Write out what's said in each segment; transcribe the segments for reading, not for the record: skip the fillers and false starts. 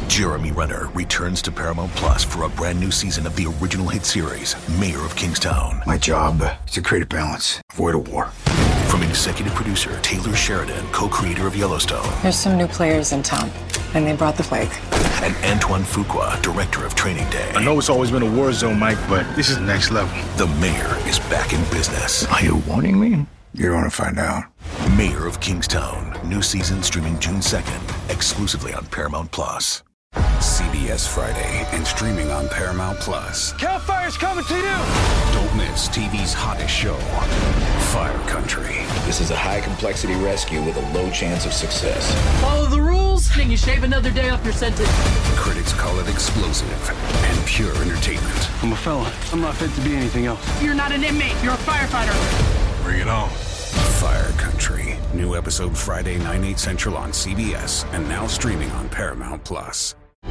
Jeremy Renner returns to Paramount Plus for a brand new season of the original hit series, Mayor of Kingstown. My job is to create a balance, avoid a war. From executive producer Taylor Sheridan, co-creator of Yellowstone. There's some new players in town, and they brought the plague. And Antoine Fuqua, director of Training Day. I know it's always been a war zone, Mike, but this is next level. The Mayor is back in business. Are you warning me? You're going to find out. Mayor of Kingstown. New season streaming June 2nd, exclusively on Paramount Plus. CBS Friday and streaming on Paramount Plus. Cal Fire's coming to you! Don't miss TV's hottest show, Fire Country. This is a high-complexity rescue with a low chance of success. Follow the rules, and you shave another day off your sentence. Critics call it explosive and pure entertainment. I'm a fella. I'm not fit to be anything else. You're not an inmate. You're a firefighter. Bring it on. Fire Country. New episode Friday, 9/8 Central on CBS, and now streaming on Paramount Plus.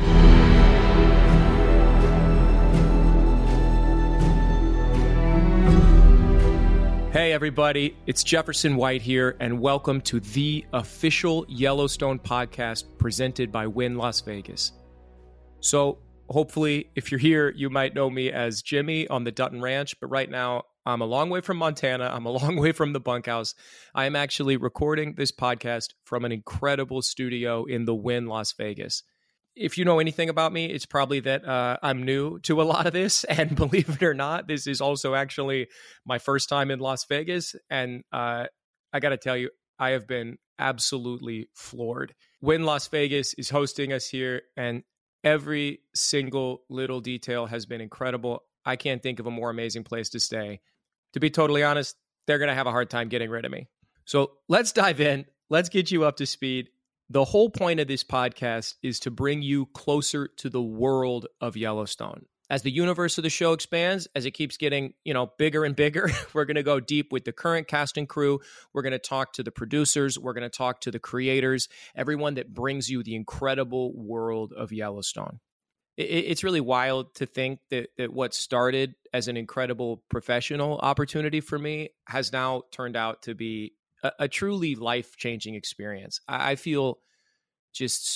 Hey everybody, it's Jefferson White here, and welcome to the official Yellowstone podcast presented by Wynn Las Vegas. So hopefully, if you're here, you might know me as Jimmy on the Dutton Ranch, but right now I'm a long way from Montana. I'm a long way from the bunkhouse. I am actually recording this podcast from an incredible studio in the Wynn Las Vegas. If you know anything about me, it's probably that I'm new to a lot of this. And believe it or not, this is also actually my first time in Las Vegas. And I got to tell you, I have been absolutely floored. Wynn Las Vegas is hosting us here, and every single little detail has been incredible. I can't think of a more amazing place to stay. To be totally honest, they're going to have a hard time getting rid of me. So let's dive in. Let's get you up to speed. The whole point of this podcast is to bring you closer to the world of Yellowstone. As the universe of the show expands, as it keeps getting, bigger and bigger, we're going to go deep with the current cast and crew. We're going to talk to the producers. We're going to talk to the creators, everyone that brings you the incredible world of Yellowstone. It's really wild to think that what started as an incredible professional opportunity for me has now turned out to be a truly life-changing experience. I feel just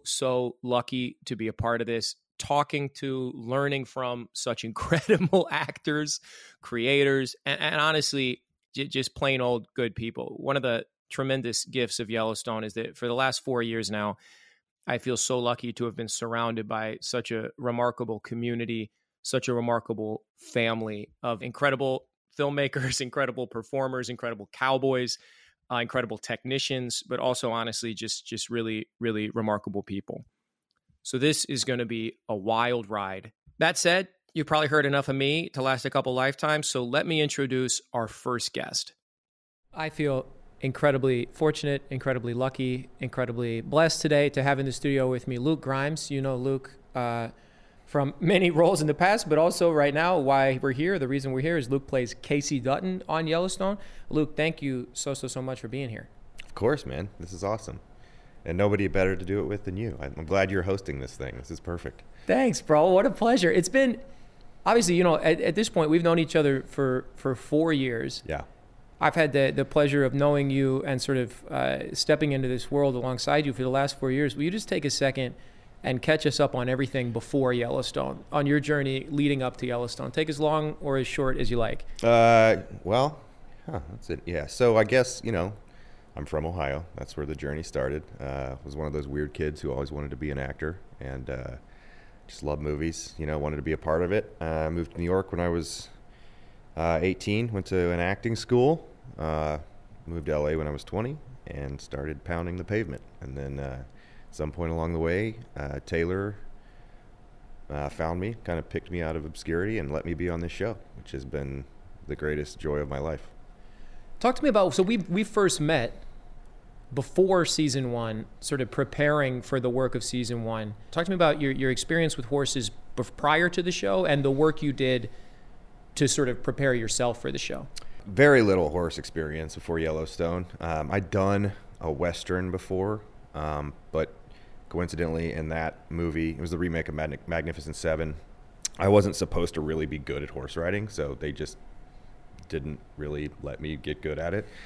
so lucky to be a part of this, talking to, learning from such incredible actors, creators, and honestly, just plain old good people. One of the tremendous gifts of Yellowstone is that for the last 4 years now, I feel so lucky to have been surrounded by such a remarkable community, such a remarkable family of incredible filmmakers, incredible performers, incredible cowboys, incredible technicians, but also honestly, just really, really remarkable people. So this is going to be a wild ride. That said, you've probably heard enough of me to last a couple lifetimes. So let me introduce our first guest. I feel incredibly fortunate, incredibly lucky, incredibly blessed today to have in the studio with me Luke Grimes. You know Luke from many roles in the past, but also right now, why we're here. The reason we're here is Luke plays Casey Dutton on Yellowstone. Luke, thank you so much for being here. Of course, man. This is awesome. And nobody better to do it with than you. I'm glad you're hosting this thing. This is perfect. Thanks, bro. What a pleasure. It's been, obviously, at this point, we've known each other for 4 years. Yeah. I've had the pleasure of knowing you and sort of stepping into this world alongside you for the last 4 years. Will you just take a second and catch us up on everything before Yellowstone, on your journey leading up to Yellowstone? Take as long or as short as you like. That's it. Yeah. So I guess, I'm from Ohio. That's where the journey started. Was one of those weird kids who always wanted to be an actor and just loved movies, wanted to be a part of it. Moved to New York when I was 18, went to an acting school, moved to LA when I was 20 and started pounding the pavement. And then at some point along the way, Taylor found me, kind of picked me out of obscurity and let me be on this show, which has been the greatest joy of my life. Talk to me about, so we first met before season one, sort of preparing for the work of season one. Talk to me about your experience with horses prior to the show and the work you did to sort of prepare yourself for the show. Very little horse experience before Yellowstone. I'd done a Western before, but coincidentally in that movie, it was the remake of Magnificent Seven, I wasn't supposed to really be good at horse riding, so they just didn't really let me get good at it.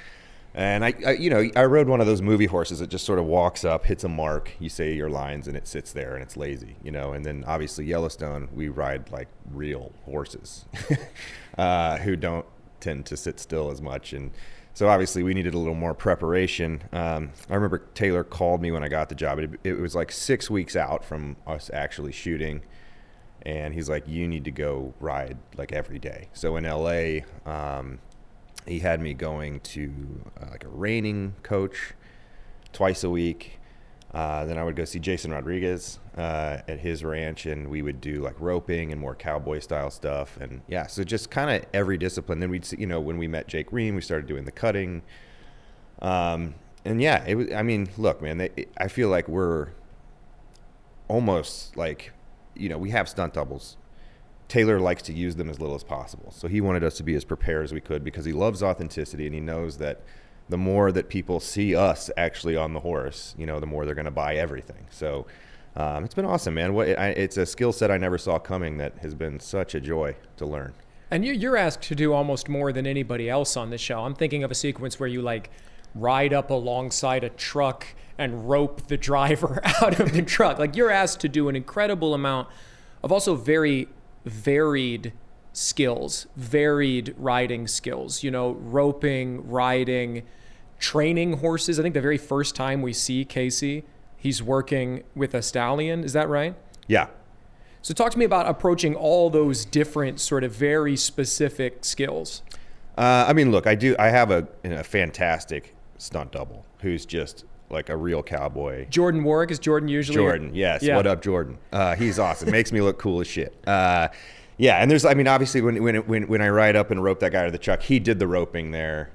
And I rode one of those movie horses that just sort of walks up, hits a mark, you say your lines, and it sits there and it's lazy, And then obviously Yellowstone, we ride like real horses who don't tend to sit still as much. And so obviously we needed a little more preparation. I remember Taylor called me when I got the job. It was like 6 weeks out from us actually shooting. And he's like, you need to go ride like every day. So in LA, he had me going to like a reining coach twice a week. Then I would go see Jason Rodriguez at his ranch, and we would do like roping and more cowboy style stuff. And yeah, so just kind of every discipline. Then we'd see, when we met Jake Ream, we started doing the cutting. And yeah, it was, I mean, look, man, I feel like we're almost like, we have stunt doubles. Taylor likes to use them as little as possible. So he wanted us to be as prepared as we could because he loves authenticity, and he knows that the more that people see us actually on the horse, the more they're going to buy everything. So it's been awesome, man. It's a skill set I never saw coming that has been such a joy to learn. And you're asked to do almost more than anybody else on the show. I'm thinking of a sequence where you like ride up alongside a truck and rope the driver out of the truck. Like, you're asked to do an incredible amount of also very varied skills, varied riding skills, roping, riding, training horses. I think the very first time we see Casey, he's working with a stallion. Is that right? Yeah. So talk to me about approaching all those different sort of very specific skills. I mean, look, I have a fantastic stunt double who's just like a real cowboy. Jordan Warwick, is Jordan usually? Jordan, yes. Yeah. What up, Jordan? He's awesome. Makes me look cool as shit. Yeah, and there's, I memean, obviously when I ride up and rope that guy to the truck, he did the roping there,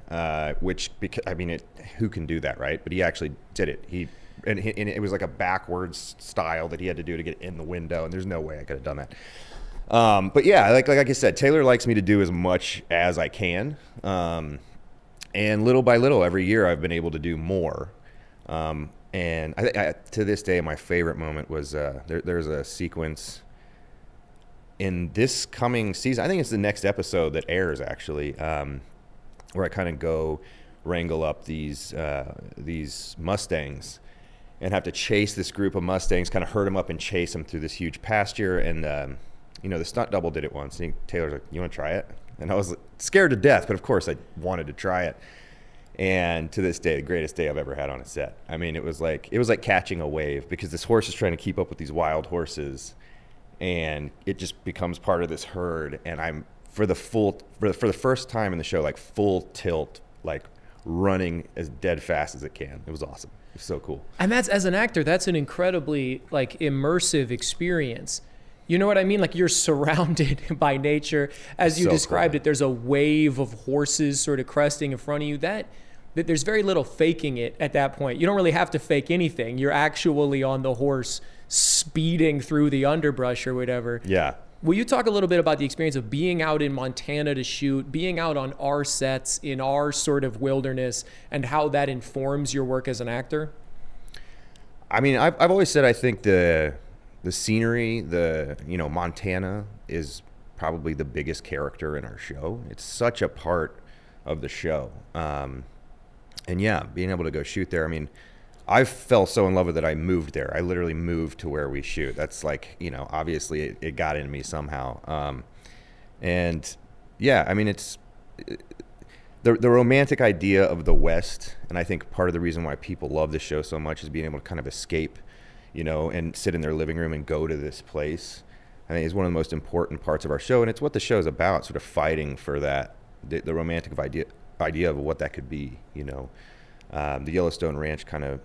who can do that, right? But he actually did it. And it was like a backwards style that he had to do to get in the window, and there's no way I could have done that. But yeah, like I said, Taylor likes me to do as much as I can, and little by little, every year I've been able to do more. And I, to this day, my favorite moment was there's a sequence in this coming season. I think it's the next episode that airs, actually, where I kind of go wrangle up these Mustangs and have to chase this group of Mustangs, kind of herd them up and chase them through this huge pasture. And the stunt double did it once. And Taylor's like, "You want to try it?" And I was scared to death, but of course I wanted to try it. And to this day, the greatest day I've ever had on a set. I mean, it was like catching a wave, because this horse is trying to keep up with these wild horses, and it just becomes part of this herd. And I'm for the first time in the show, like full tilt, like running as dead fast as it can. It was awesome. It was so cool. And that's, as an actor, that's an incredibly like immersive experience. You know what I mean? Like, you're surrounded by nature. As you described it, there's a wave of horses sort of cresting in front of you. That there's very little faking it at that point. You don't really have to fake anything. You're actually on the horse speeding through the underbrush or whatever. Yeah. Will you talk a little bit about the experience of being out in Montana to shoot, being out on our sets in our sort of wilderness, and how that informs your work as an actor? I mean, I've always said I think the scenery, Montana is probably the biggest character in our show. It's such a part of the show. And yeah, being able to go shoot there, I mean, I fell so in love with it, I moved there. I literally moved to where we shoot. That's like, obviously it got into me somehow. And yeah, I mean, it's the romantic idea of the West. And I think part of the reason why people love this show so much is being able to kind of escape, and sit in their living room and go to this place. I think is one of the most important parts of our show. And it's what the show is about, sort of fighting for that, the romantic idea of what that could be. The Yellowstone Ranch kind of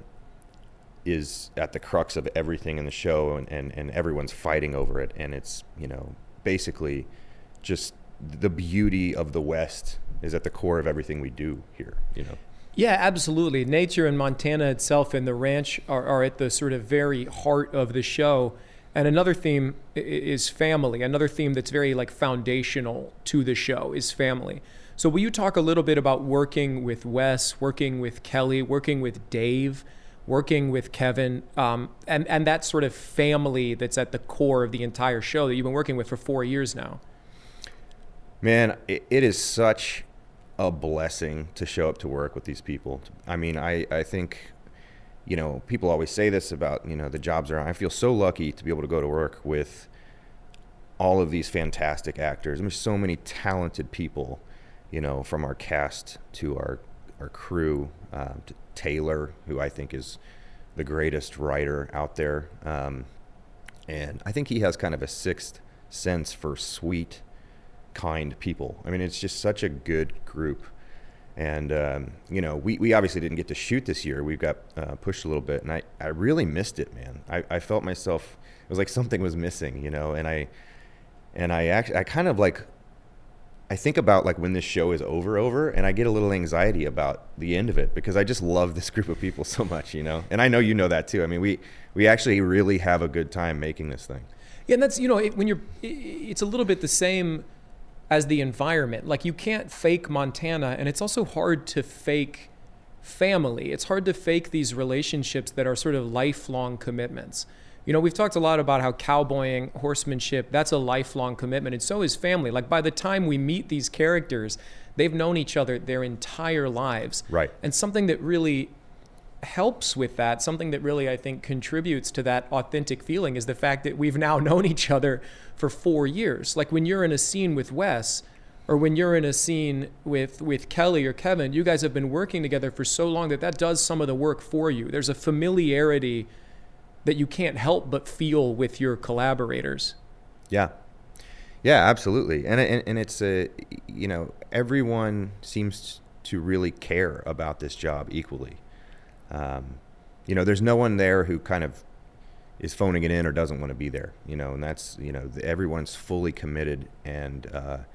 is at the crux of everything in the show, and everyone's fighting over it. And it's, basically just the beauty of the West is at the core of everything we do here, Yeah, absolutely. Nature in Montana itself and the ranch are at the sort of very heart of the show. And another theme is family. Another theme that's very like foundational to the show is family. So will you talk a little bit about working with Wes, working with Kelly, working with Dave, working with Kevin, and that sort of family that's at the core of the entire show that you've been working with for 4 years now? Man, it is such a blessing to show up to work with these people. I mean, I think, you know, people always say this about, you know, the jobs are, I feel so lucky to be able to go to work with all of these fantastic actors. There's so many talented people, you know, from our cast to our crew, to Taylor, who I think is the greatest writer out there. And I think he has kind of a sixth sense for sweet, kind people. I mean, it's just such a good group. And, you know, we obviously didn't get to shoot this year. We've got pushed a little bit, and I really missed it, man. I felt myself, it was like something was missing, you know, and I kind of like, I think about like when this show is over, and I get a little anxiety about the end of it because I just love this group of people so much, you know, and I know you know that too. I mean, we actually really have a good time making this thing. Yeah, and that's, you know, it's a little bit the same as the environment. Like, you can't fake Montana, and it's also hard to fake family. It's hard to fake these relationships that are sort of lifelong commitments. You know, we've talked a lot about how cowboying, horsemanship, that's a lifelong commitment, and so is family. Like, by the time we meet these characters, they've known each other their entire lives. Right. And something that really helps with that, something that really, I think, contributes to that authentic feeling is the fact that we've now known each other for 4 years. Like, when you're in a scene with Wes, or when you're in a scene with Kelly or Kevin, you guys have been working together for so long that does some of the work for you. There's a familiarity that you can't help but feel with your collaborators. Yeah, absolutely. And it's you know, everyone seems to really care about this job equally. You know, there's no one there who kind of is phoning it in or doesn't want to be there, you know, and that's, you know, everyone's fully committed. And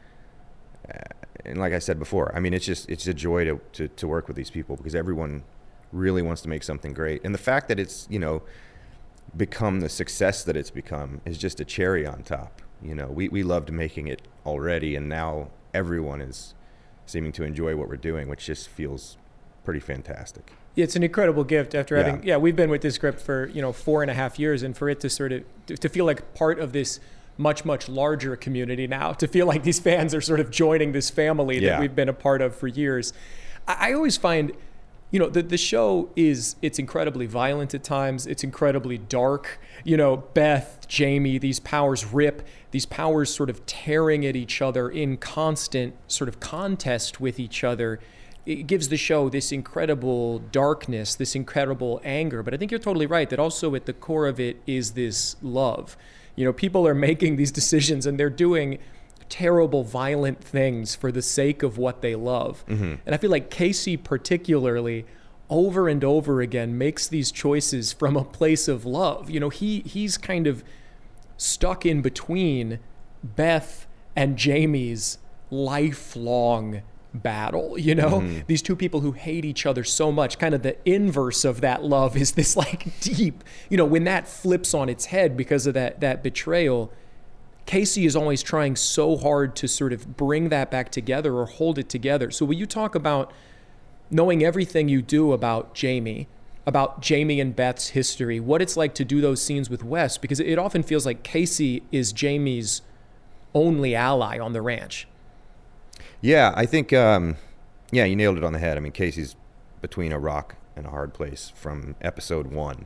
like I said before, I mean, it's a joy to work with these people because everyone really wants to make something great. And the fact that it's, you know, become the success that it's become is just a cherry on top. You know, we loved making it already, and now everyone is seeming to enjoy what we're doing, which just feels pretty fantastic. It's an incredible gift after having, we've been with this script for, you know, 4.5 years, and for it to sort of, to feel like part of this much, much larger community now, to feel like these fans are sort of joining this family that we've been a part of for years. I always find, you know, the show it's incredibly violent at times. It's incredibly dark. You know, Beth, Jamie, these powers sort of tearing at each other in constant sort of contest with each other. It gives the show this incredible darkness, this incredible anger. But I think you're totally right that also at the core of it is this love. You know, people are making these decisions and they're doing terrible, violent things for the sake of what they love. Mm-hmm. And I feel like Casey particularly over and over again makes these choices from a place of love. You know, he's kind of stuck in between Beth and Jamie's lifelong battle, you know? Mm-hmm. These two people who hate each other so much, kind of the inverse of that love is this like deep, you know, when that flips on its head because of that betrayal, Casey is always trying so hard to sort of bring that back together or hold it together. So when you talk about knowing everything you do about Jamie and Beth's history, what it's like to do those scenes with Wes, because it often feels like Casey is Jamie's only ally on the ranch. Yeah, I think, you nailed it on the head. I mean, Casey's between a rock and a hard place from episode 1.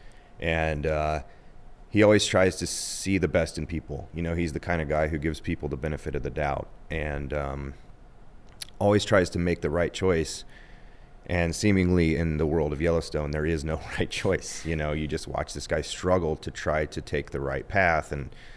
And he always tries to see the best in people. You know, he's the kind of guy who gives people the benefit of the doubt and always tries to make the right choice. And seemingly in the world of Yellowstone, there is no right choice. You know, you just watch this guy struggle to try to take the right path.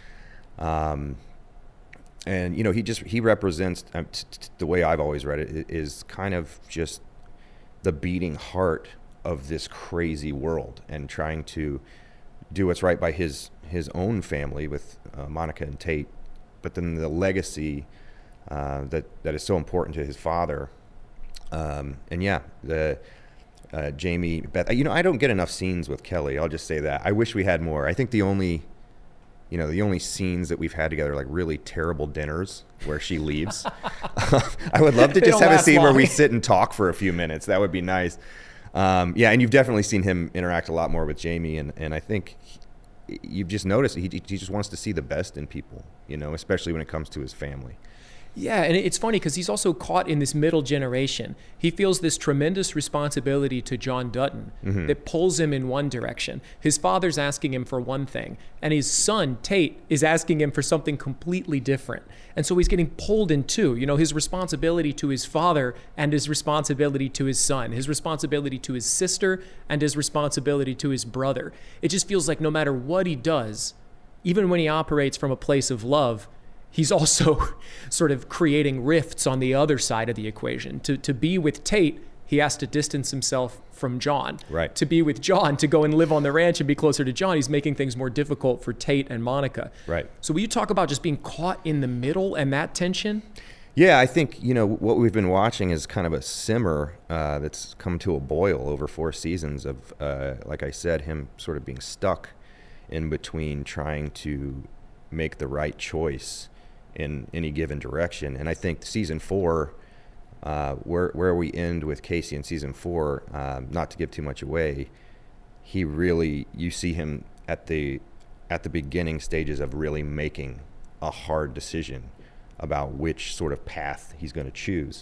And you know, he represents, the way I've always read it, is kind of just the beating heart of this crazy world and trying to do what's right by his own family with Monica and Tate, but then the legacy that is so important to his father. Jamie, Beth, you know, I don't get enough scenes with Kelly. I'll just say that. I wish we had more. I think the only scenes that we've had together are like really terrible dinners where she leaves. I would love to just have a scene where we sit and talk for a few minutes. That would be nice. And you've definitely seen him interact a lot more with Jamie, and I think you've just noticed he just wants to see the best in people, you know, especially when it comes to his family. Yeah, and it's funny because he's also caught in this middle generation. He feels this tremendous responsibility to John Dutton that pulls him in one direction. His father's asking him for one thing, and his son, Tate, is asking him for something completely different. And so he's getting pulled in two. You know, his responsibility to his father and his responsibility to his son, his responsibility to his sister and his responsibility to his brother. It just feels like no matter what he does, even when he operates from a place of love, he's also sort of creating rifts on the other side of the equation. To be with Tate, he has to distance himself from John. Right. To be with John, to go and live on the ranch and be closer to John, he's making things more difficult for Tate and Monica. Right. So will you talk about just being caught in the middle and that tension? Yeah, I think, what we've been watching is kind of a simmer that's come to a boil over 4 seasons of, like I said, him sort of being stuck in between trying to make the right choice in any given direction. And I think season 4, where we end with Casey in season 4, not to give too much away, you see him at the beginning stages of really making a hard decision about which sort of path he's going to choose,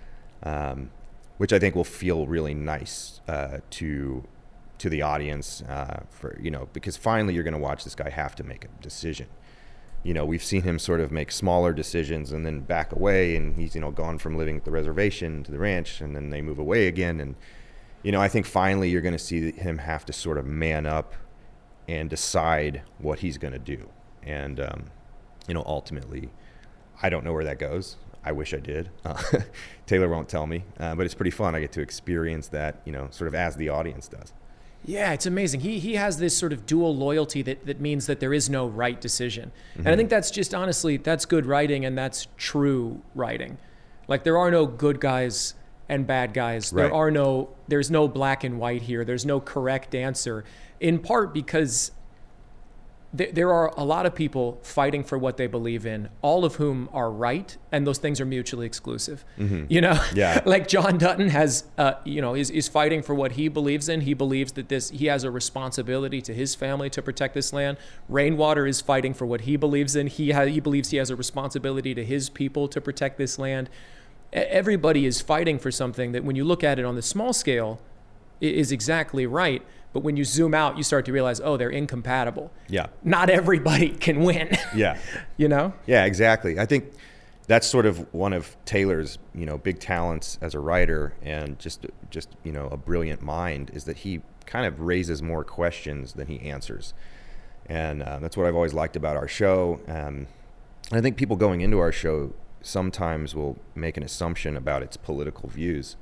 which I think will feel really nice to the audience, because finally you're going to watch this guy have to make a decision. We've seen him sort of make smaller decisions and then back away, and he's, gone from living at the reservation to the ranch, and then they move away again. And, I think finally you're going to see him have to sort of man up and decide what he's going to do. And, ultimately, I don't know where that goes. I wish I did. Taylor won't tell me, but it's pretty fun. I get to experience that, sort of as the audience does. Yeah, it's amazing. He has this sort of dual loyalty that means that there is no right decision. And I think that's just, honestly, that's good writing, and that's true writing. Like, there are no good guys and bad guys. Right. There's no black and white here. There's no correct answer, in part because there are a lot of people fighting for what they believe in, all of whom are right, and those things are mutually exclusive. Yeah. Like John Dutton has, is fighting for what he believes in. He believes that he has a responsibility to his family to protect this land. Rainwater is fighting for what he believes in. He believes he has a responsibility to his people to protect this land. Everybody is fighting for something that, when you look at it on the small scale, is exactly right. But when you zoom out, you start to realize, they're incompatible. Yeah. Not everybody can win. Yeah. Yeah, exactly. I think that's sort of one of Taylor's, big talents as a writer, and just a brilliant mind, is that he kind of raises more questions than he answers. And that's what I've always liked about our show. And I think people going into our show sometimes will make an assumption about its political views.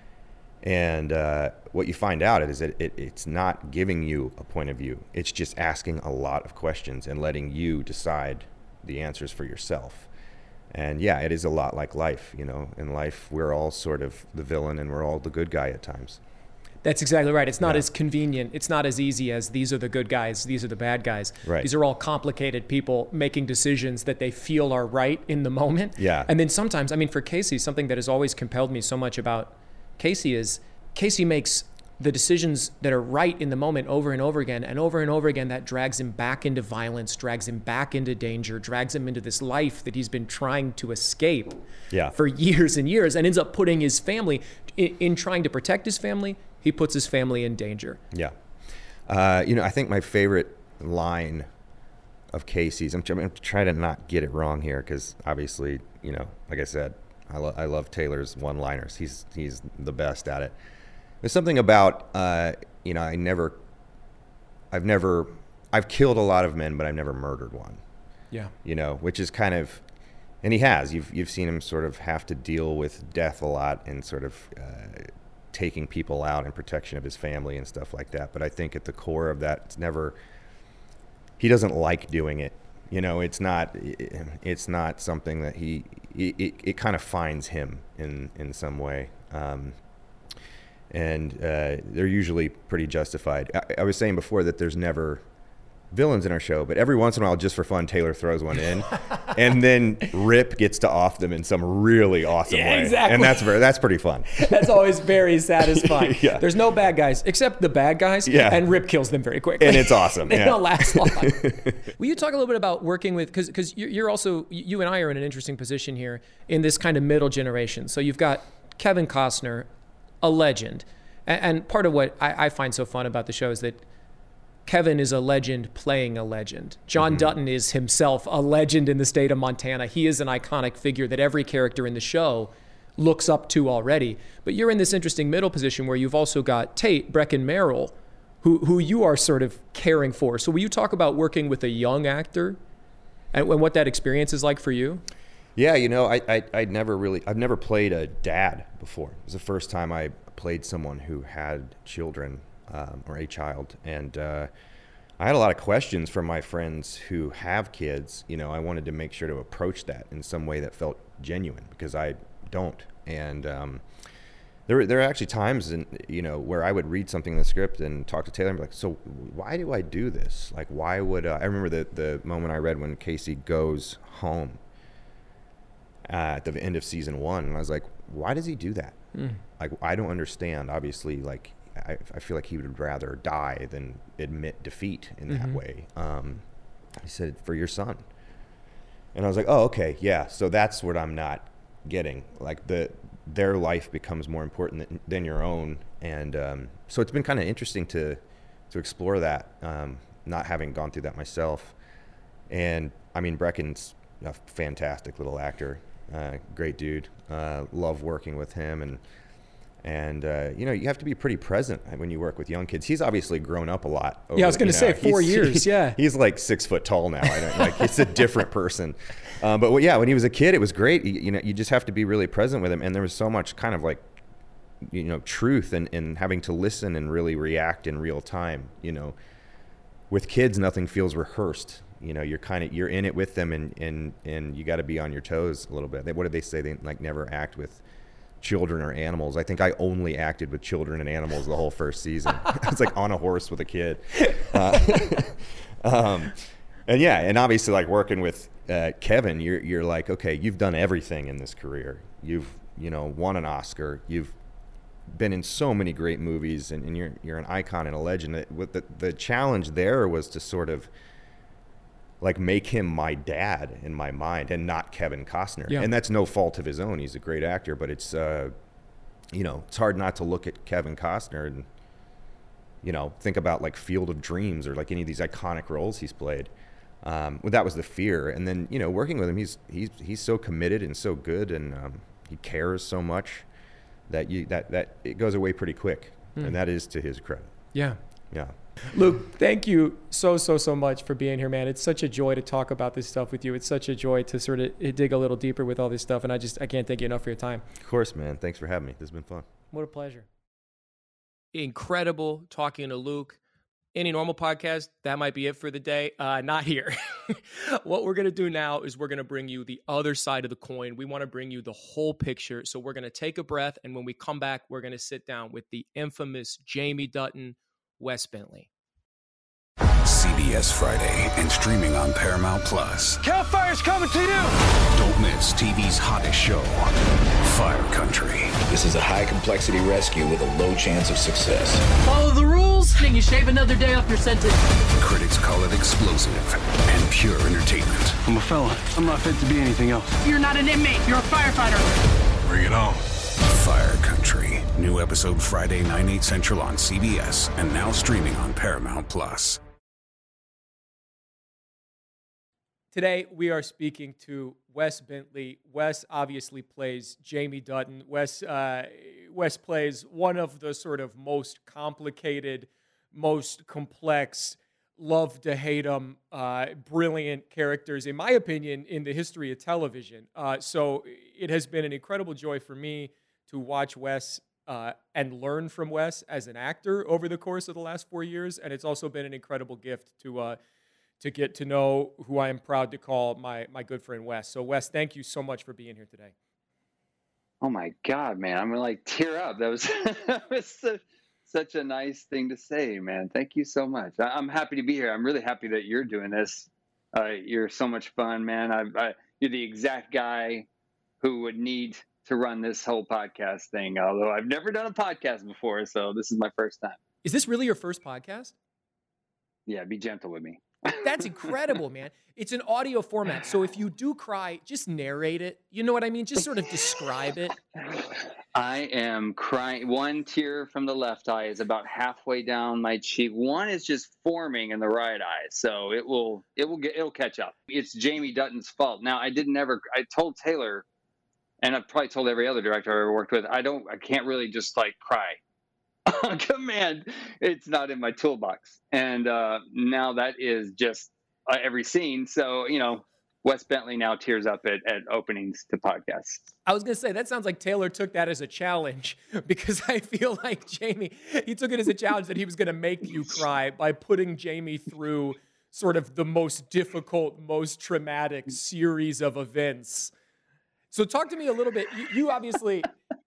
And what you find out is that it's not giving you a point of view. It's just asking a lot of questions and letting you decide the answers for yourself. And yeah, it is a lot like life. In life, we're all sort of the villain and we're all the good guy at times. That's exactly right. It's not as convenient. It's not as easy as these are the good guys, these are the bad guys. Right. These are all complicated people making decisions that they feel are right in the moment. Yeah. And then sometimes, for Casey, something that has always compelled me so much about Casey is Casey makes the decisions that are right in the moment over and over again, and over again that drags him back into violence, drags him back into danger, drags him into this life that he's been trying to escape for years and years, and ends up putting his family, in trying to protect his family, he puts his family in danger. Yeah. I think my favorite line of Casey's, I'm trying to not get it wrong here, because obviously, like I said, I love Taylor's one-liners. He's the best at it. There's something about, I've killed a lot of men, but I've never murdered one. Yeah. Which is kind of, and he has. You've seen him sort of have to deal with death a lot and sort of taking people out in protection of his family and stuff like that. But I think at the core of that, he doesn't like doing it. It's not something that it kind of finds him in some way. And they're usually pretty justified. I was saying before that there's never villains in our show, but every once in a while, just for fun, Taylor throws one in, and then Rip gets to off them in some really awesome way. Exactly. And that's pretty fun. That's always very satisfying. Yeah. There's no bad guys except the bad guys, and Rip kills them very quickly. And it's awesome. They don't last long. Will you talk a little bit about working with, because you're also, you and I are in an interesting position here in this kind of middle generation. So you've got Kevin Costner, a legend. And part of what I find so fun about the show is that Kevin is a legend playing a legend. John Dutton is himself a legend in the state of Montana. He is an iconic figure that every character in the show looks up to already. But you're in this interesting middle position where you've also got Tate, Breckin Merrill, who you are sort of caring for. So will you talk about working with a young actor and what that experience is like for you? Yeah, I've never played a dad before. It was the first time I played someone who had children, or a child. And I had a lot of questions from my friends who have kids. I wanted to make sure to approach that in some way that felt genuine, because I don't. And there are actually times where I would read something in the script and talk to Taylor and be like, so why do I do this? Like, why would I remember the moment I read when Casey goes home at the end of season 1, and I was like, why does he do that? Like, I don't understand. Obviously, like, I feel like he would rather die than admit defeat in that way. He said, for your son. And I was like, oh, okay, yeah. So that's what I'm not getting. Like, their life becomes more important than your own. And so it's been kind of interesting to explore that, not having gone through that myself. And I mean, Breckin's a fantastic little actor, great dude. Love working with him, and you have to be pretty present when you work with young kids. He's obviously grown up a lot. I was going to say 4 years. He's like 6 foot tall now. It's a different person. But when he was a kid, it was great. You just have to be really present with him, and there was so much kind of like, truth in having to listen and really react in real time. With kids, nothing feels rehearsed. You're in it with them, and you got to be on your toes a little bit. What did they say? They never act with children or animals. I think I only acted with children and animals the whole first season. I was like on a horse with a kid. And obviously, like, working with Kevin, you're like, okay, you've done everything in this career. You've won an Oscar. You've been in so many great movies, and you're an icon and a legend. The challenge there was to sort of like make him my dad in my mind, and not Kevin Costner. Yeah. And that's no fault of his own. He's a great actor, but it's it's hard not to look at Kevin Costner and think about like Field of Dreams or like any of these iconic roles he's played. That was the fear. And then working with him, he's so committed and so good, and he cares so much that that it goes away pretty quick, and that is to his credit. Yeah. Luke, thank you so much for being here, man. It's such a joy to talk about this stuff with you. It's such a joy to sort of dig a little deeper with all this stuff, and I can't thank you enough for your time. Of course, man. Thanks for having me. This has been fun. What a pleasure. Incredible talking to Luke. Any normal podcast, that might be it for the day. Not here. What we're going to do now is we're going to bring you the other side of the coin. We want to bring you the whole picture. So we're going to take a breath, and when we come back, we're going to sit down with the infamous Jamie Dutton, Wes Bentley. CBS Friday and streaming on Paramount Plus. Cal Fire's coming to you! Don't miss TV's hottest show, Fire Country. This is a high-complexity rescue with a low chance of success. Follow the rules, and you shave another day off your sentence. Critics call it explosive and pure entertainment. I'm a fella. I'm not fit to be anything else. You're not an inmate. You're a firefighter. Bring it on. Fire Country. New episode Friday, 9/8 Central on CBS, and now streaming on Paramount Plus. Today, we are speaking to Wes Bentley. Wes obviously plays Jamie Dutton. Wes plays one of the sort of most complicated, most complex, love to hate him, brilliant characters, in my opinion, in the history of television. So it has been an incredible joy for me to watch Wes and learn from Wes as an actor over the course of the last 4 years. And it's also been an incredible gift to get to know who I am proud to call my good friend Wes. So Wes, thank you so much for being here today. Oh my God, man. I'm gonna like tear up. That was, that was such a nice thing to say, man. Thank you so much. I'm happy to be here. I'm really happy that you're doing this. You're so much fun, man. you're the exact guy who would need to run this whole podcast thing. Although I've never done a podcast before, so this is my first time. Is this really your first podcast? Yeah, be gentle with me. That's incredible, man. It's an audio format. So if you do cry, just narrate it. You know what I mean? Just sort of describe it. I am crying. One tear from the left eye is about halfway down my cheek. One is just forming in the right eye. So it'll catch up. It's Jamie Dutton's fault. Now, I told Taylor, and I've probably told every other director I ever worked with, I can't really just like cry on command. It's not in my toolbox. And now that is just every scene. So, Wes Bentley now tears up at openings to podcasts. I was going to say, that sounds like Taylor took that as a challenge, because I feel like Jamie, he took it as a challenge that he was going to make you cry by putting Jamie through sort of the most difficult, most traumatic series of events. So talk to me a little bit. You obviously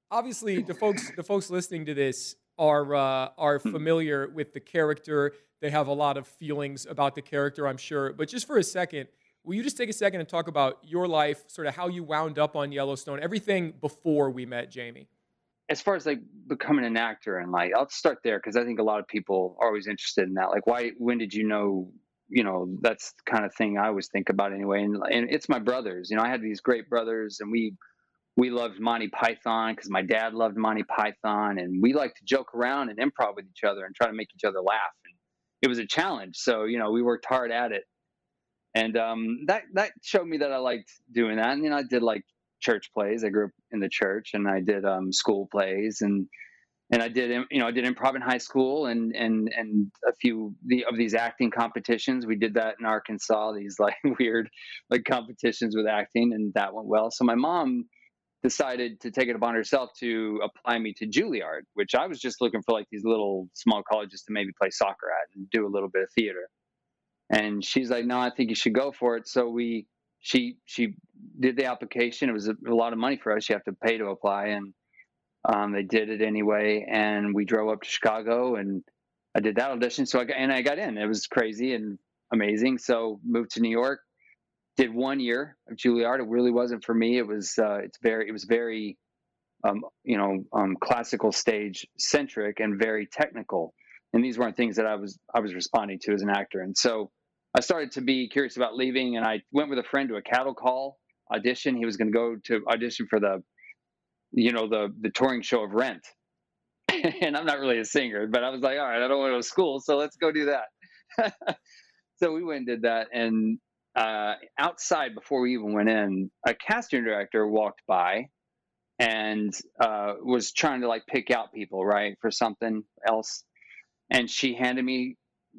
the folks listening to this are familiar with the character. They have a lot of feelings about the character, I'm sure. But just for a second, will you just take a second and talk about your life, sort of how you wound up on Yellowstone, everything before we met Jamie? As far as like becoming an actor, and like, I'll start there because I think a lot of people are always interested in that. Like, when did you know? That's the kind of thing I always think about anyway. And it's my brothers. I had these great brothers, and we loved Monty Python because my dad loved Monty Python, and we liked to joke around and improv with each other and try to make each other laugh. And it was a challenge. So, we worked hard at it. And that showed me that I liked doing that. And I did like church plays. I grew up in the church, and I did school plays, and I did I did improv in high school, and a few of these acting competitions. We did that in Arkansas. These like weird like competitions with acting, and that went well. So my mom decided to take it upon herself to apply me to Juilliard, which I was just looking for like these little small colleges to maybe play soccer at and do a little bit of theater. And she's like, no, I think you should go for it. So she did the application. It was a lot of money for us. You have to pay to apply. And they did it anyway. And we drove up to Chicago, and I did that audition. So I got in. It was crazy and amazing. So moved to New York, did 1 year of Juilliard. It really wasn't for me. It was, very classical stage centric and very technical. And these weren't things that I was responding to as an actor. And so I started to be curious about leaving, and I went with a friend to a cattle call audition. He was going to go to audition for the touring show of Rent. And I'm not really a singer, but I was like, all right, I don't want to go to school, so let's go do that. So we went and did that. And outside, before we even went in, a casting director walked by and was trying to like pick out people, right, for something else. And she handed me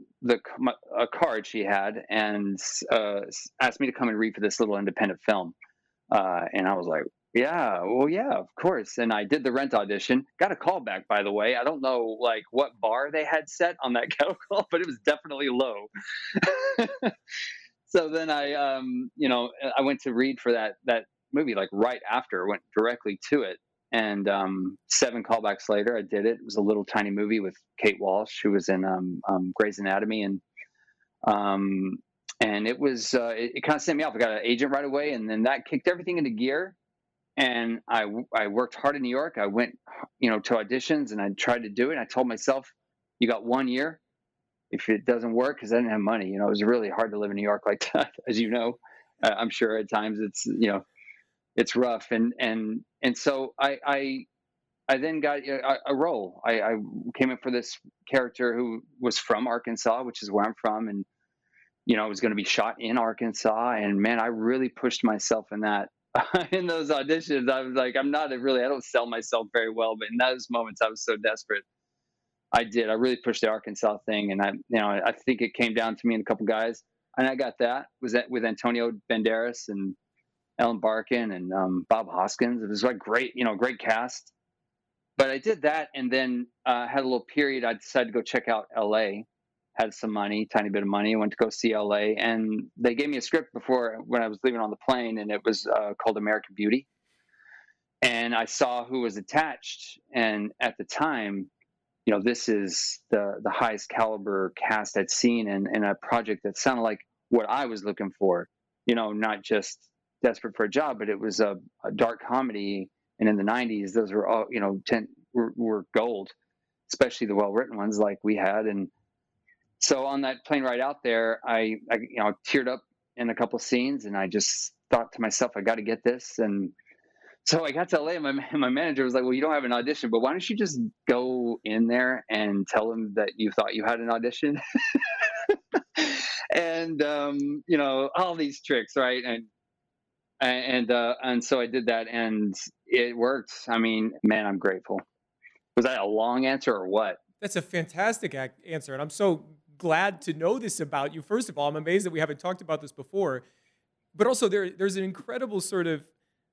a card she had and asked me to come and read for this little independent film. And I was like, yeah, of course. And I did the Rent audition, got a call back, by the way. I don't know like what bar they had set on that cattle call, but it was definitely low. So then I went to read for that movie, like right after, went directly to it. And 7 callbacks later, I did it. It was a little tiny movie with Kate Walsh, who was in Grey's Anatomy, and it was it kind of sent me off. I got an agent right away, and then that kicked everything into gear. And I worked hard in New York. I went to auditions, and I tried to do it. And I told myself, you got 1 year. If it doesn't work, because I didn't have money, it was really hard to live in New York like that, as you know. I'm sure at times it's rough, and so I then got a role. I came in for this character who was from Arkansas, which is where I'm from, and it was going to be shot in Arkansas. And man, I really pushed myself in that in those auditions. I was like, I don't sell myself very well, but in those moments, I was so desperate. I really pushed the Arkansas thing, and I think it came down to me and a couple guys, and I got that. Was that with Antonio Banderas and Ellen Barkin and Bob Hoskins. It was like great cast. But I did that, and then had a little period. I decided to go check out LA. Had some money, tiny bit of money. I went to go see LA, and they gave me a script when I was leaving on the plane, and it was called American Beauty. And I saw who was attached, and at the time, this is the highest caliber cast I'd seen in a project that sounded like what I was looking for. Not just desperate for a job, but it was a dark comedy. And in the 90s, those were all, were gold, especially the well-written ones like we had. And so on that plane ride out there, I teared up in a couple scenes, and I just thought to myself, I got to get this. And so I got to LA, and my manager was like, well, you don't have an audition, but why don't you just go in there and tell them that you thought you had an audition? And, all these tricks, right? And so I did that, and it worked. I mean, man, I'm grateful. Was that a long answer or what? That's a fantastic answer, and I'm so glad to know this about you. First of all, I'm amazed that we haven't talked about this before, but also there's an incredible sort of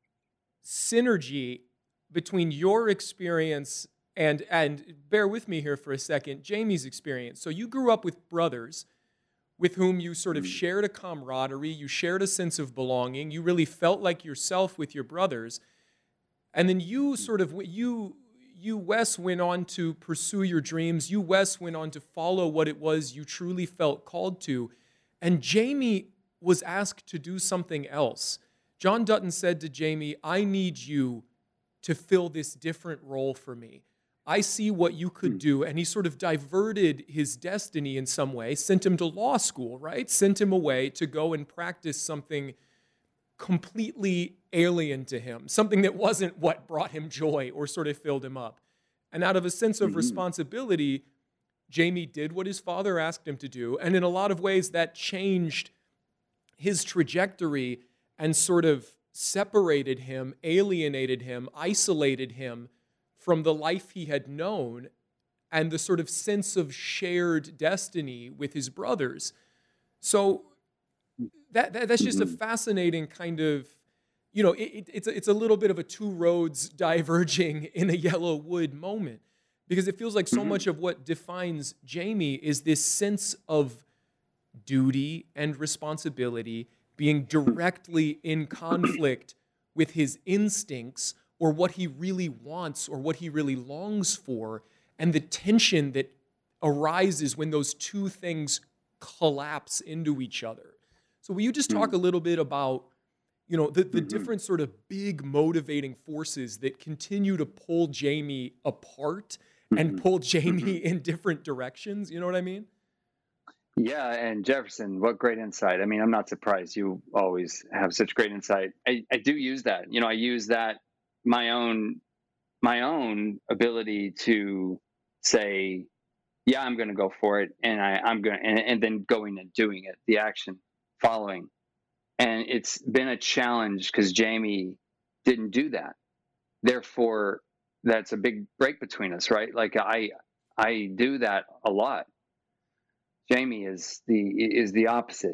synergy between your experience and bear with me here for a second, Jamie's experience. So you grew up with brothers with whom you sort of shared a camaraderie, you shared a sense of belonging, you really felt like yourself with your brothers, and then you sort of, you, Wes, went on to pursue your dreams, you, Wes, went on to follow what it was you truly felt called to, and Jamie was asked to do something else. John Dutton said to Jamie, I need you to fill this different role for me. I see what you could do. And he sort of diverted his destiny in some way, sent him to law school, right? Sent him away to go and practice something completely alien to him, something that wasn't what brought him joy or sort of filled him up. And out of a sense of responsibility, Jamie did what his father asked him to do. And in a lot of ways, that changed his trajectory and sort of separated him, alienated him, isolated him from the life he had known and the sort of sense of shared destiny with his brothers. So that's just a fascinating kind of, it's a little bit of a two roads diverging in a yellow wood moment, because it feels like so much of what defines Jamie is this sense of duty and responsibility being directly in conflict with his instincts or what he really wants or what he really longs for, and the tension that arises when those two things collapse into each other. So will you just talk a little bit about, the different sort of big motivating forces that continue to pull Jamie apart and pull Jamie in different directions? You know what I mean? Yeah, and Jefferson, what great insight. I mean, I'm not surprised. You always have such great insight. I do use that. I use that, my own ability to say, yeah, I'm going to go for it, and I'm going, and then going and doing it, the action following. And it's been a challenge because Jamie didn't do that. Therefore, that's a big break between us, right? Like I do that a lot. Jamie is the opposite.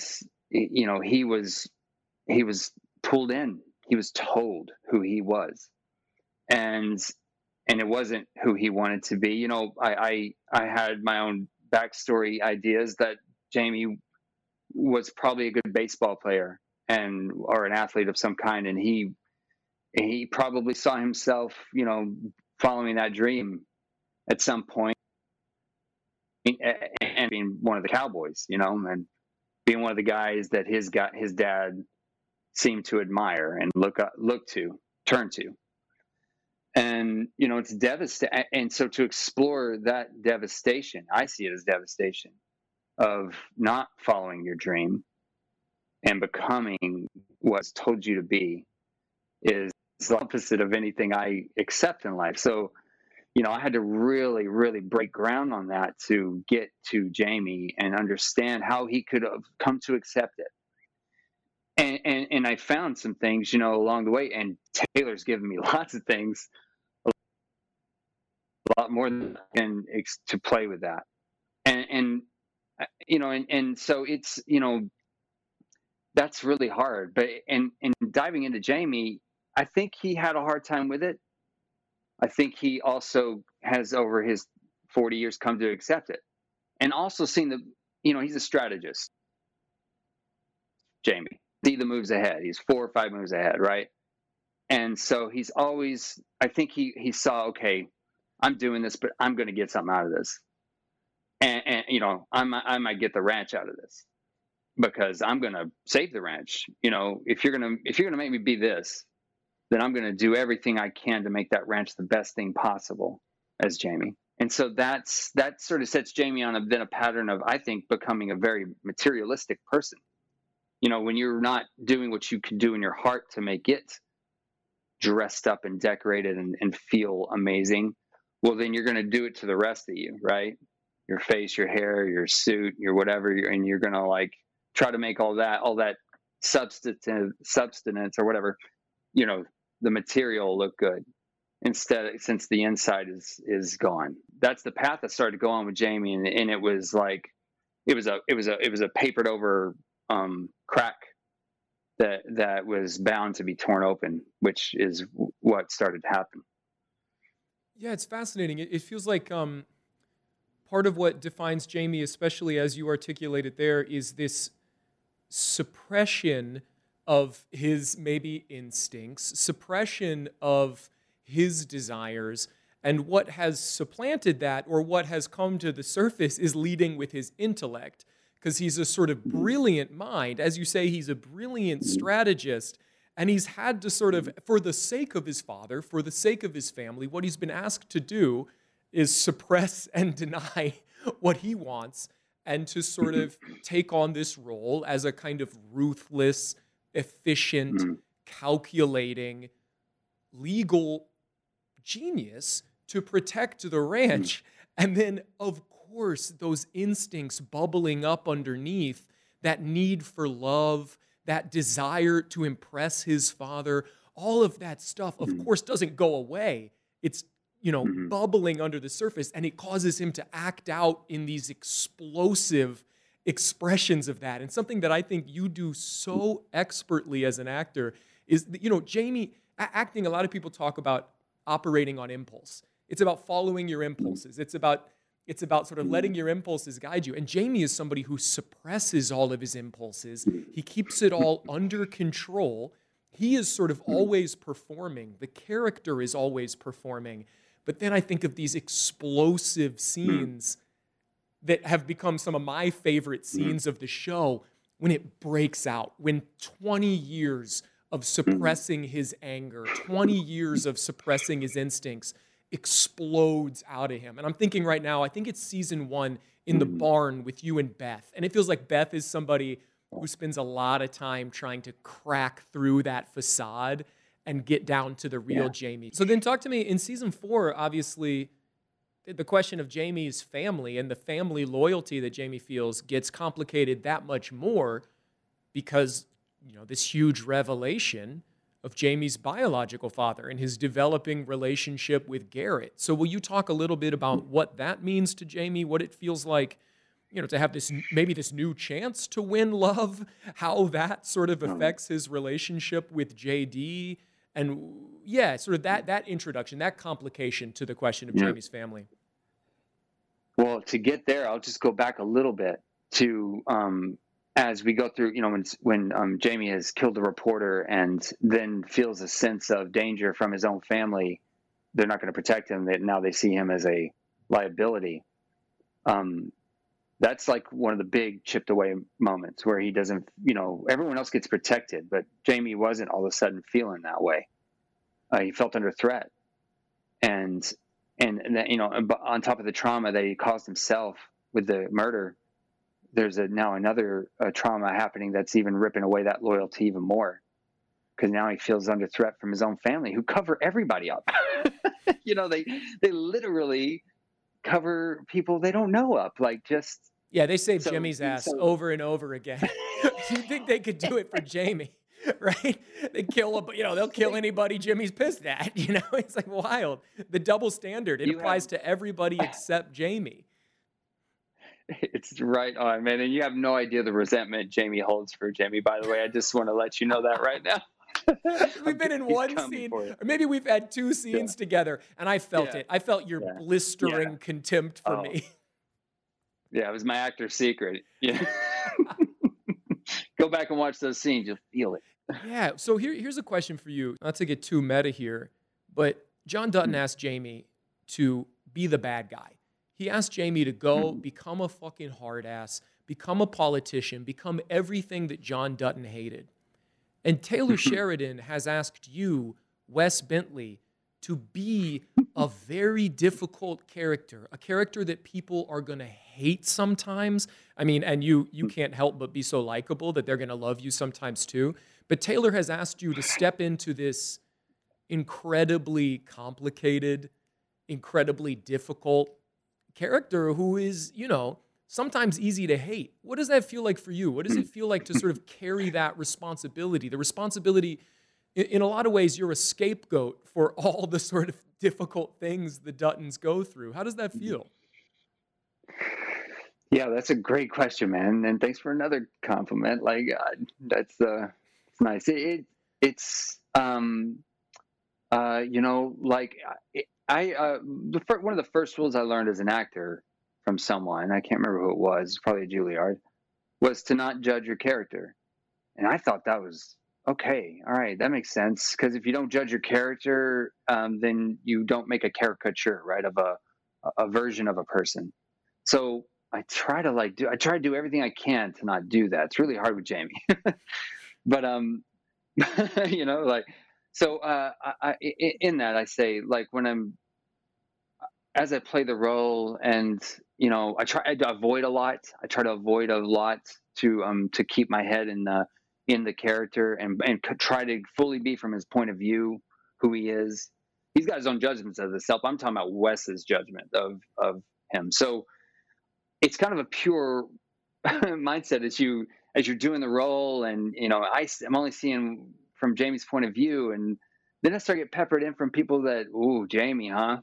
He was pulled in. He was told who he was, and it wasn't who he wanted to be. I had my own backstory ideas that Jamie was probably a good baseball player or an athlete of some kind, and he probably saw himself, following that dream at some point, and being one of the Cowboys, and being one of the guys that his dad seemed to admire and turn to. And, it's devastating. And so to explore that devastation, I see it as devastation of not following your dream and becoming what's told you to be, is the opposite of anything I accept in life. So, I had to really, really break ground on that to get to Jamie and understand how he could have come to accept it. And I found some things, along the way, and Taylor's given me lots of things, a lot more than to play with that. And so it's, that's really hard. But and diving into Jamie, I think he had a hard time with it. I think he also has, over his 40 years, come to accept it, and also seen he's a strategist. Jamie, see the moves ahead. He's 4 or 5 moves ahead, right? And so he's always, I think he saw, okay, I'm doing this, but I'm going to get something out of this, and I might get the ranch out of this. because I'm going to save the ranch. You know, if you're going to make me be this, then I'm going to do everything I can to make that ranch the best thing possible as Jamie. And so that sort of sets Jamie on a pattern of, I think, becoming a very materialistic person. You know, when you're not doing what you can do in your heart to make it dressed up and decorated and feel amazing, well, then you're going to do it to the rest of you, right? Your face, your hair, your suit, your whatever, and you're going to like try to make all that substance or whatever, you know, the material look good instead, since the inside is gone. That's the path that started to go on with Jamie, and it was like it was a papered over crack that was bound to be torn open, which is what started to happen. Yeah, it's fascinating. It feels like part of what defines Jamie, especially as you articulated there, is this suppression of his maybe instincts, suppression of his desires, and what has supplanted that, or what has come to the surface, is leading with his intellect, because he's a sort of brilliant mind. As you say, he's a brilliant strategist, and he's had to sort of, for the sake of his father, for the sake of his family, what he's been asked to do is suppress and deny what he wants, and to sort of take on this role as a kind of ruthless, efficient, calculating, legal genius to protect the ranch. And then, of course, those instincts bubbling up underneath, that need for love, that desire to impress his father, all of that stuff, of course, doesn't go away. It's, you know, bubbling under the surface, and it causes him to act out in these explosive expressions of that. And something that I think you do so expertly as an actor is, you know, Jamie, acting, a lot of people talk about operating on impulse. It's about following your impulses. It's about sort of letting your impulses guide you. And Jamie is somebody who suppresses all of his impulses. He keeps it all under control. He is sort of always performing. The character is always performing. But then I think of these explosive scenes that have become some of my favorite scenes of the show, when it breaks out, when 20 years of suppressing his anger, 20 years of suppressing his instincts explodes out of him. And I'm thinking right now, I think it's season 1 in the barn with you and Beth. And it feels like Beth is somebody who spends a lot of time trying to crack through that facade and get down to the real Jamie. So then talk to me, in season 4, obviously, the question of Jamie's family and the family loyalty that Jamie feels gets complicated that much more because, you know, this huge revelation of Jamie's biological father and his developing relationship with Garrett. So will you talk a little bit about what that means to Jamie, what it feels like, you know, to have this, maybe this new chance to win love, how that sort of affects his relationship with JD, and yeah, sort of that introduction, that complication to the question of Jamie's family. Well, to get there, I'll just go back a little bit to as we go through, you know, when Jamie has killed the reporter and then feels a sense of danger from his own family, they're not going to protect him. That now they see him as a liability. That's like one of the big chipped away moments where he doesn't, you know, everyone else gets protected, but Jamie wasn't all of a sudden feeling that way. He felt under threat, and that, you know, on top of the trauma that he caused himself with the murder, there's now another trauma happening that's even ripping away that loyalty even more, because now he feels under threat from his own family, who cover everybody up. You know, they literally cover people they don't know up, like just. Yeah, they save Jimmy's ass over and over again. You think they could do it for Jamie, right? They kill him, you know, they'll kill anybody Jimmy's pissed at, you know? It's like wild. The double standard, it applies to everybody except Jamie. It's right on, man. And you have no idea the resentment Jamie holds for Jamie, by the way. I just want to let you know that right now. We've been in one scene, or maybe we've had 2 scenes together, and I felt it. I felt your blistering contempt for me. Yeah, it was my actor's secret. Yeah. Go back and watch those scenes. You'll feel it. Yeah. So here's a question for you. Not to get too meta here, but John Dutton asked Jamie to be the bad guy. He asked Jamie to go become a fucking hard ass, become a politician, become everything that John Dutton hated. And Taylor Sheridan has asked you, Wes Bentley, to be a very difficult character, a character that people are going to hate sometimes. I mean, and you can't help but be so likable that they're going to love you sometimes too. But Taylor has asked you to step into this incredibly complicated, incredibly difficult character who is, sometimes easy to hate. What does that feel like for you? What does it feel like to sort of carry that responsibility? The responsibility, in a lot of ways, you're a scapegoat for all the sort of difficult things the Duttons go through. How does that feel? Yeah, that's a great question, man. And thanks for another compliment. Like, that's it's nice. One of the first rules I learned as an actor from someone, I can't remember who it was, probably Juilliard, was to not judge your character. And I thought that was okay. All right, that makes sense. Because if you don't judge your character, then you don't make a caricature, right, of a version of a person. So I try to do everything I can to not do that. It's really hard with Jamie, but in that I say, like, as I play the role, and I try to avoid a lot. I try to avoid a lot to keep my head in the character and try to fully be from his point of view, who he is. He's got his own judgments of himself. I'm talking about Wes's judgment of him. So it's kind of a pure mindset as you're doing the role, and I'm only seeing from Jamie's point of view, and then I start getting peppered in from people that, ooh, Jamie, huh?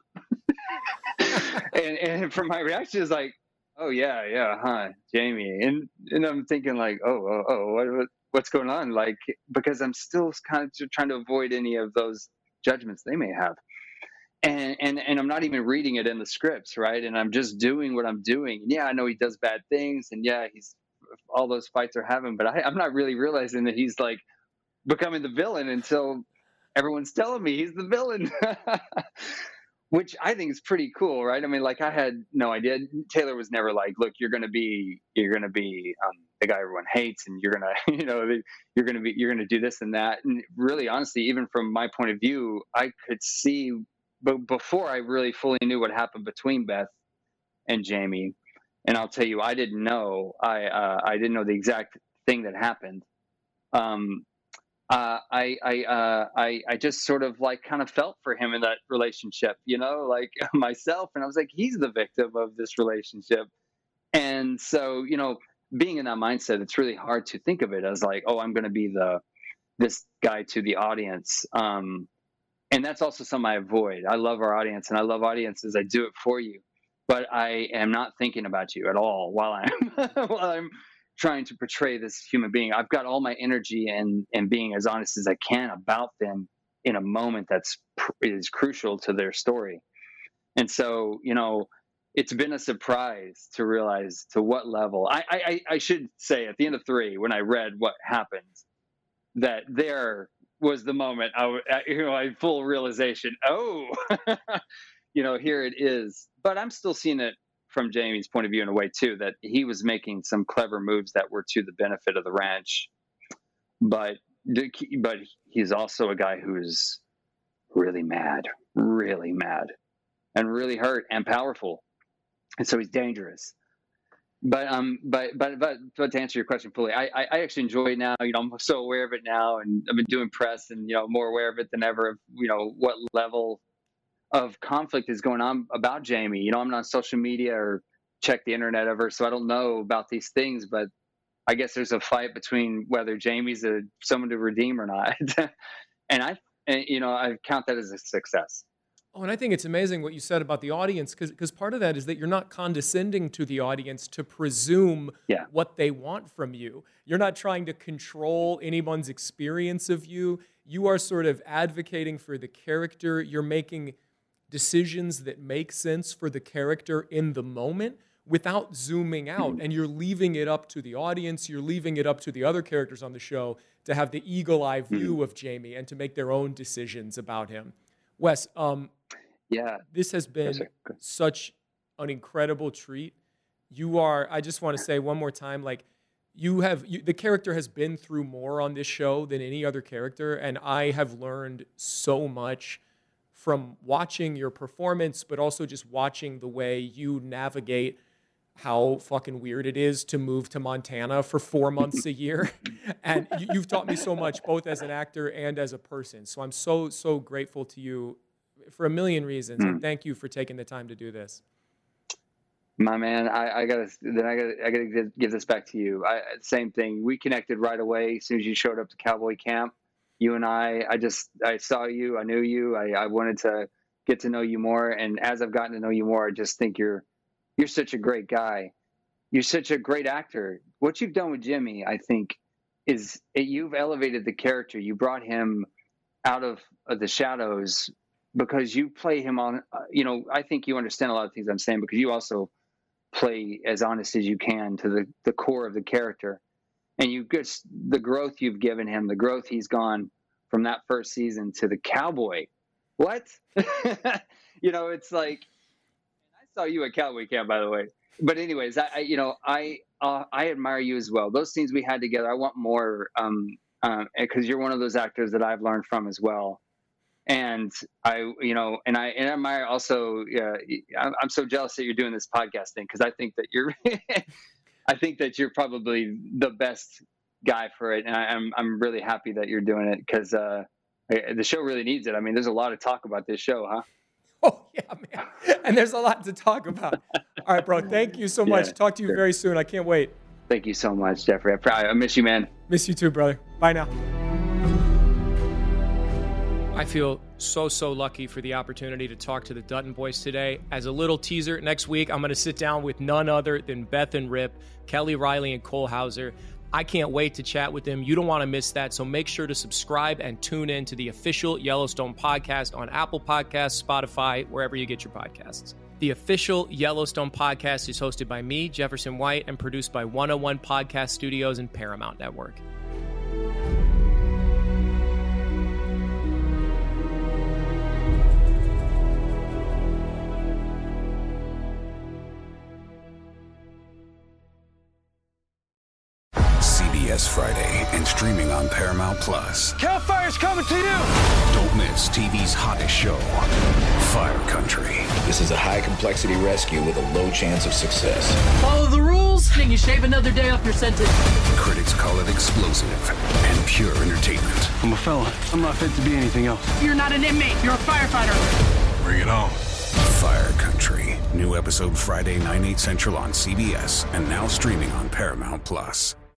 and from my reaction is like, oh yeah, huh, Jamie, and I'm thinking like, what's going on? Like, because I'm still kind of trying to avoid any of those judgments they may have. And I'm not even reading it in the scripts, right? And I'm just doing what I'm doing. And yeah, I know he does bad things, and yeah, all those fights are having, but I'm not really realizing that he's like becoming the villain until everyone's telling me he's the villain, which I think is pretty cool, right? I mean, like, I had no idea. Taylor was never like, look, you're gonna be the guy everyone hates, and you're gonna do this and that. And really, honestly, even from my point of view, I could see. But before I really fully knew what happened between Beth and Jamie, and I'll tell you, I didn't know. I didn't know the exact thing that happened. I just sort of like kind of felt for him in that relationship, like myself, and I was like, he's the victim of this relationship. And so, being in that mindset, it's really hard to think of it as like, oh, I'm going to be this guy to the audience. And that's also something I avoid. I love our audience, and I love audiences. I do it for you, but I am not thinking about you at all while I'm trying to portray this human being. I've got all my energy and being as honest as I can about them in a moment is crucial to their story. And so, it's been a surprise to realize to what level. I should say at the end of 3, when I read what happened, that there was the moment I full realization. Oh, here it is. But I'm still seeing it from Jamie's point of view in a way too, that he was making some clever moves that were to the benefit of the ranch. But he's also a guy who's really mad, and really hurt and powerful, and so he's dangerous. But to answer your question fully, I actually enjoy it now. I'm so aware of it now, and I've been doing press, and more aware of it than ever of what level of conflict is going on about Jamie. I'm not on social media or check the internet ever, so I don't know about these things. But I guess there's a fight between whether Jamie's someone to redeem or not, and I count that as a success. Oh, and I think it's amazing what you said about the audience, because part of that is that you're not condescending to the audience to presume what they want from you. You're not trying to control anyone's experience of you. You are sort of advocating for the character. You're making decisions that make sense for the character in the moment without zooming out. And you're leaving it up to the audience. You're leaving it up to the other characters on the show to have the eagle-eye view of Jamie and to make their own decisions about him. Wes, this has been such an incredible treat. I just want to say one more time, like, the character has been through more on this show than any other character, and I have learned so much from watching your performance, but also just watching the way you navigate how fucking weird it is to move to Montana for 4 months a year. And you've taught me so much, both as an actor and as a person. So I'm so grateful to you for a million reasons. And thank you for taking the time to do this. My man, I gotta give this back to you. Same thing. We connected right away as soon as you showed up to Cowboy Camp. You and I saw you, I knew you, I wanted to get to know you more. And as I've gotten to know you more, I just think you're such a great guy. You're such a great actor. What you've done with Jimmy, I think, you've elevated the character. You brought him out of the shadows because you play him on, I think you understand a lot of things I'm saying because you also play as honest as you can to the core of the character. And the growth you've given him, the growth he's gone from that first season to the cowboy. What? It's like, I saw you at Cowboy Camp, by the way. But anyways, I admire you as well. Those scenes we had together, I want more, because you're one of those actors that I've learned from as well. And I admire also. I'm so jealous that you're doing this podcast thing because I think that you're probably the best guy for it, and I'm really happy that you're doing it because the show really needs it. I mean, there's a lot to talk about this show, huh? Oh yeah, man, and there's a lot to talk about. All right, bro. Thank you so much. Talk to you very soon. I can't wait. Thank you so much, Jeffrey. I miss you, man. Miss you too, brother. Bye now. I feel so lucky for the opportunity to talk to the Dutton boys today. As a little teaser, next week I'm going to sit down with none other than Beth and Rip, Kelly Riley and Cole Hauser. I can't wait to chat with them. You don't want to miss that, so make sure to subscribe and tune in to the official Yellowstone podcast on Apple Podcasts, Spotify, wherever you get your podcasts. The official Yellowstone podcast is hosted by me, Jefferson White, and produced by 101 Podcast Studios and Paramount Network. CBS Friday and streaming on Paramount Plus. Cal Fire's coming to you! Don't miss TV's hottest show, Fire Country. This is a high-complexity rescue with a low chance of success. Follow the rules, and you shave another day off your sentence. Critics call it explosive and pure entertainment. I'm a fella. I'm not fit to be anything else. You're not an inmate. You're a firefighter. Bring it on. Fire Country. New episode Friday, 9/8 Central on CBS and now streaming on Paramount Plus.